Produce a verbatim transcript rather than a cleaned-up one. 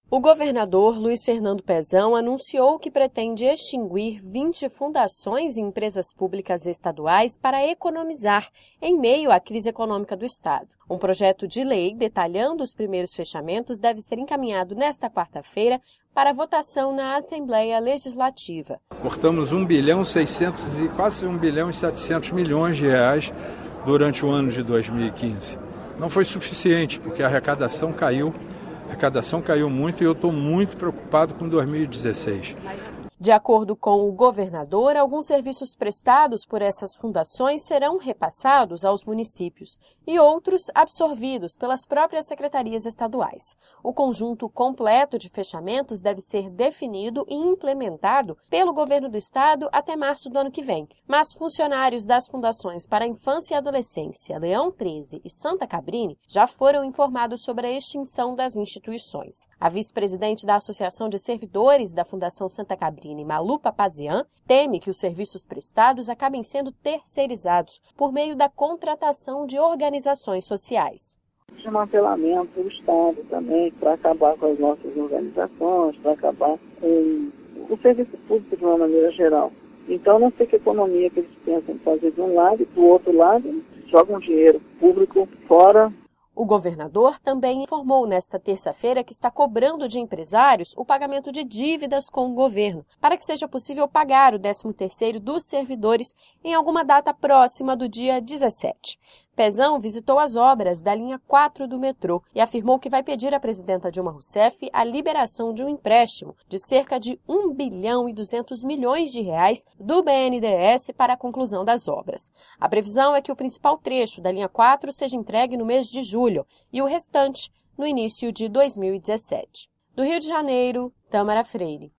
O governador Luiz Fernando Pezão anunciou que pretende extinguir vinte fundações e empresas públicas estaduais para economizar em meio à crise econômica do Estado. Um projeto de lei detalhando os primeiros fechamentos deve ser encaminhado nesta quarta-feira para votação na Assembleia Legislativa. Cortamos um bilhão seiscentos e quase um bilhão e setecentos milhões de reais durante o ano de dois mil e quinze. Não foi suficiente porque a arrecadação caiu. A arrecadação caiu muito e eu estou muito preocupado com dois mil e dezesseis. De acordo com o governador, alguns serviços prestados por essas fundações serão repassados aos municípios e outros absorvidos pelas próprias secretarias estaduais. O conjunto completo de fechamentos deve ser definido e implementado pelo governo do estado até março do ano que vem. Mas funcionários das fundações para a Infância e Adolescência, Leão treze e Santa Cabrini, já foram informados sobre a extinção das instituições. A vice-presidente da Associação de Servidores da Fundação Santa Cabrini, Malu Papazian, teme que os serviços prestados acabem sendo terceirizados por meio da contratação de organizações sociais. Desmantelamento do Estado também, para acabar com as nossas organizações, para acabar com o serviço público de uma maneira geral. Então, não sei que economia que eles pensam em fazer de um lado e do outro lado, jogam dinheiro público fora. O governador também informou nesta terça-feira que está cobrando de empresários o pagamento de dívidas com o governo, para que seja possível pagar o décimo terceiro dos servidores em alguma data próxima do dia dezessete. Pezão visitou as obras da linha quatro do metrô e afirmou que vai pedir à presidenta Dilma Rousseff a liberação de um empréstimo de cerca de um bilhão e duzentos milhões de reais do B N D E S para a conclusão das obras. A previsão é que o principal trecho da linha quatro seja entregue no mês de julho e o restante no início de dois mil e dezessete. Do Rio de Janeiro, Tâmara Freire.